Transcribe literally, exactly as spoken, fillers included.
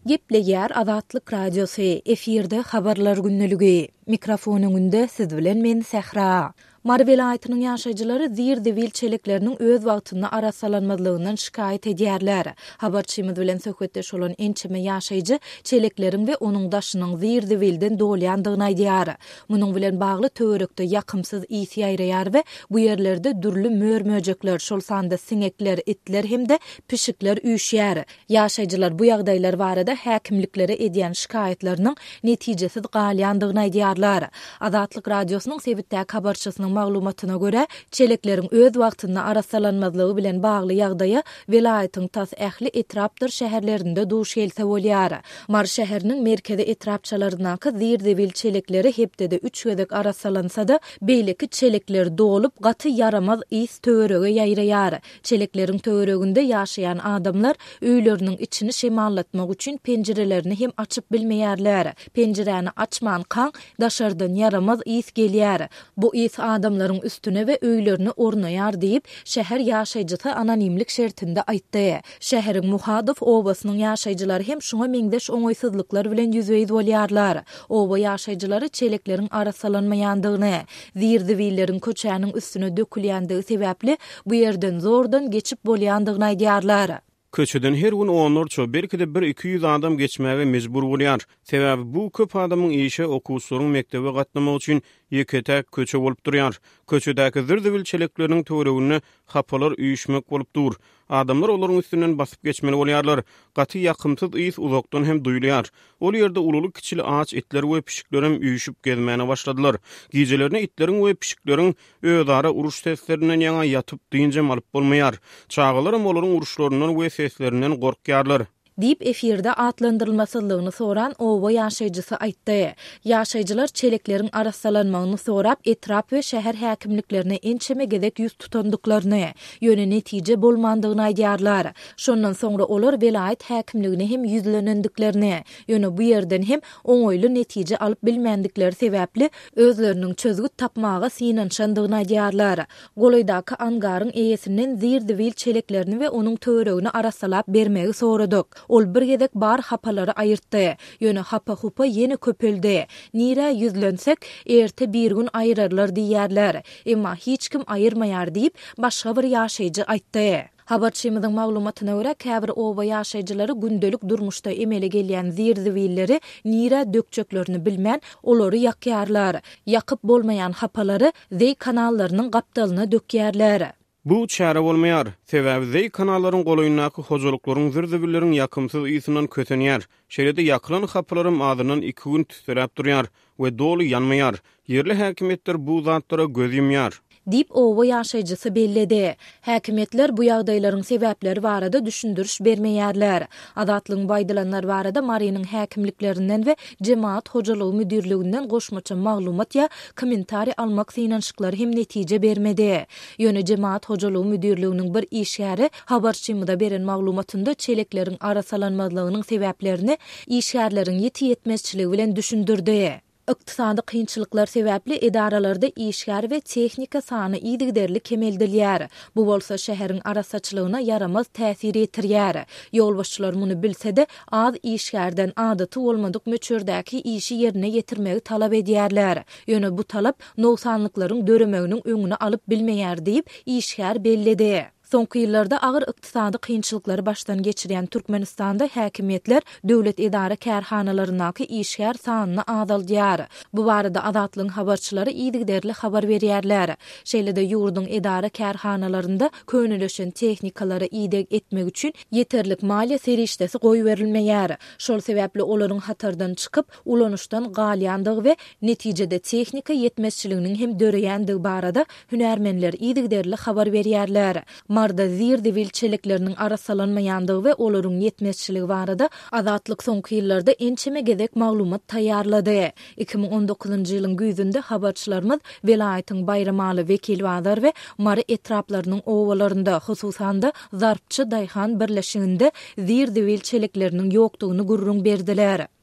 Geple yer Azatlyk radiosu efirde habarlar günnülügi. Mikrofonun önünde siz bilen men Sehra. Mar welaýatynyň ýaşaýjylary zir-dewil çelekleriniň öz wagtyna arasalanmadygyndan şikayet edýärler. Habarçymyz bilen söhbetdeş bolan ençeme ýaşaýjy çelekleriň we onuň daşynyň zir-dewilden dolýandygyny aýdýar. Munyň bilen bagly töwerekde ýakymsyz ýys ýaýraýar we bu ýerlerde dürli mör-möjekler, şol sanda siňekler, itler hemde pişikler üýşýär. Ýaşaýjylar bu ýagdaýlar barada häkimliklere edýän şikaýetleriniň netijesiz galýandygyny aýdýarlar. Azatlyk radiosynyň sebitdäki habarçysynyň maglumatyna göre çelekleriň öz wagtyna arasalanmazlygy bilen bagly ýagdaýa welaýatyň tas ähli etrapdyr şäherlerinde duş gelse bolýar. Mar şäheriniň merkezi etrapçalarynaky zir-dewil çelekleri hepdede üç gezek arasalansa-da beýleki çelekler dolup gaty yaramaz ýys töwerege ýaýraýar. Çelekleriň töwereginde ýaşaýan adamlar öýleriniň içini şemallatmak üçin penjirelerini hem açyp bilmeýärler. Penjireni açman kaň daşardan yaramaz ýys gelýär. Bu ýys adamlaryň üstüne we öýlerini ornaýar diýip şäher ýaşaýjysy anonimlik şertinde aýtdy. Şäheriň Muhadyf obasynyň ýaşaýjylary hem şoňa meňdeş oňoýsuzlyklar bilen ýüzbeýiz bolýarlar. Oba ýaşaýjylary çelekleriň arasalanmaýandygyny, zir-dewilleriň köçäniň üstüne dökülýändigi sebäpli bu ýerden zordan geçip bolýandygyny aýdýarlar. Köçeden her gün onlarça belki de bir iki yüz adam geçmäge mejbur bolýar. Sebäbi bu köp adamyň işe okuwçylaryň mektebe gatnamak üçin ýeketek köçe bolup durýar. Köçedäki zir-dewil çelekleriniň töweregine hapalar üýüşmek bolup dur. Adamlar olaryň üstünden basyp geçmeli bolýarlar. Gaty ýakymsyz ýys uzakdan hem duýulýar. Ol ýerde ululu kiçili ağaç itler we pişikler hem üýüşüp gezmäne başladylar. Gijelerini itleriň we pişikleriň özara uruş seslerinden ýaňa ýatyp diýince malyp bolmaýar. Çağalar hem olaryň uruşlaryndan we seslerinden gorkýarlar. Dip efirde atlandyrylmasyllygyny soran owa ýaşaýjysy aýtdy. Ýaşaýjylar çelekleriň arasalanmagyny sorap etrap we şäher häkimliklerine ençeme gezek ýüz tutandyklaryny, ýöne netije bolmandygyny aýdýarlar. Şondan soňra olar welaýat häkimligine hem ýüzlenendiklerini, ýöne bu ýerden hem oňoýly netije alyp bilmendikleri sebäpli özleriniň çözgüt tapmaga synanşandygyny aýdýarlar. Golaýdaky angaryň eýesinden zir-dewil çeleklerini we onuň töweregini arasalap bermegi soradyk. Ol bir gezek bar hapalary aýyrtdy. Ýöne hapa hupa ýene köpeldi. Nire ýüzlensek erte bir gün aýyrarlar diýärler. Emma hiç kim aýyrmaýar diýip başga bir ýaşaýjy aýtdy. Habarçymyzyň maglumatyna görä käbir oba ýaşaýjylary gündelik durmuşda emele gelýän zir-dewilleri nire dökçeklerini bilmän olary ýakýarlar. Ýakyp bolmaýan hapalary zey kanallarynyň gapdalyna dökýärler. Bu çäre bolmaýar. Sebäbi zey kanalaryň golaýyndaky hojalyklaryň zir-dewilleriň ýakymsyz ýysynyň kötenýär. Şeýlede ýakylan hapalaryň adynyň iki gün tüsterap durýar we dolu ýanmaýar. Yerli häkimetler bu zatlara göz ýumýar. Dip owa ýaşaýjysy belledi. Häkimetler bu ýagdaýlaryň sebäpleri barada düşündürüş bermeýärler. Azatlygyň baýdalanlar barada Maryanyň häkimliklerinden we jemaat hojalygy müdirliginden goşmaça maglumat ýa kommentari almak synanşyklary hem netije bermedi. Ýöne jemaat hojalygy müdirliginiň bir işgäri habarçymyda beren maglumatynda çelekleriň arasalanmazlygynyň sebäplerini işgärleriň ýeti ýetmezçiligi bilen düşündirdi. Iqtisadi kynçylyklar sebäpli edaralarda işgär we tehnika sany ýygyderli kemeldilýär. Bu bolsa şäheriň arasaçylygyna yaramaz täsir etirýär. Ýolbaşçylar muny bilse-de az işgärden adaty bolmadyk möçürdäki işi ýerine ýetirmegi talap edýärler. Ýöne bu talap noksanlyklaryň döremeginiň öňüne alyp bilmeýär diýip işgär belledi. Soňky ýyllarda agyr ykdysady kynçylyklary başdan geçirýän Türkmenistanda häkimetler döwlet edara kärhanalarynaky işgär sanyny azaldýar. Bu barada Azatlygyň habarçylary ýygyderli habar berýärler. Şeýlede ýurdun edara kärhanalarynda könüleşen tehnikalara ýygyk etmek üçin ýeterlik maliýe serişdesi goýup berilmeýär. Şol sebäpli olaryň hatardan çykyp ulanuşdan galýandygy we netijede tehnika ýetmezçiliginiň hem döreýändigi barada hünärmenler ýygyderli habar berýärler. Marda zir-dewil çelekleriniň arasalanmaýandygy we olaryň ýetmezçiligi barada Azatlyk soňky ýyllarda ençeme gezek maglumat taýýarlady. iki bin on dokuzunçy ýylyň güýzünde habarçylarymyz welaýatyň bayramaly vekil wazir we Mary etraplarynyň owalarynda, hususanda Zarpçy Daýhan birleşiginde zir-dewil çelekleriniň ýokdugyny gurrun berdiler.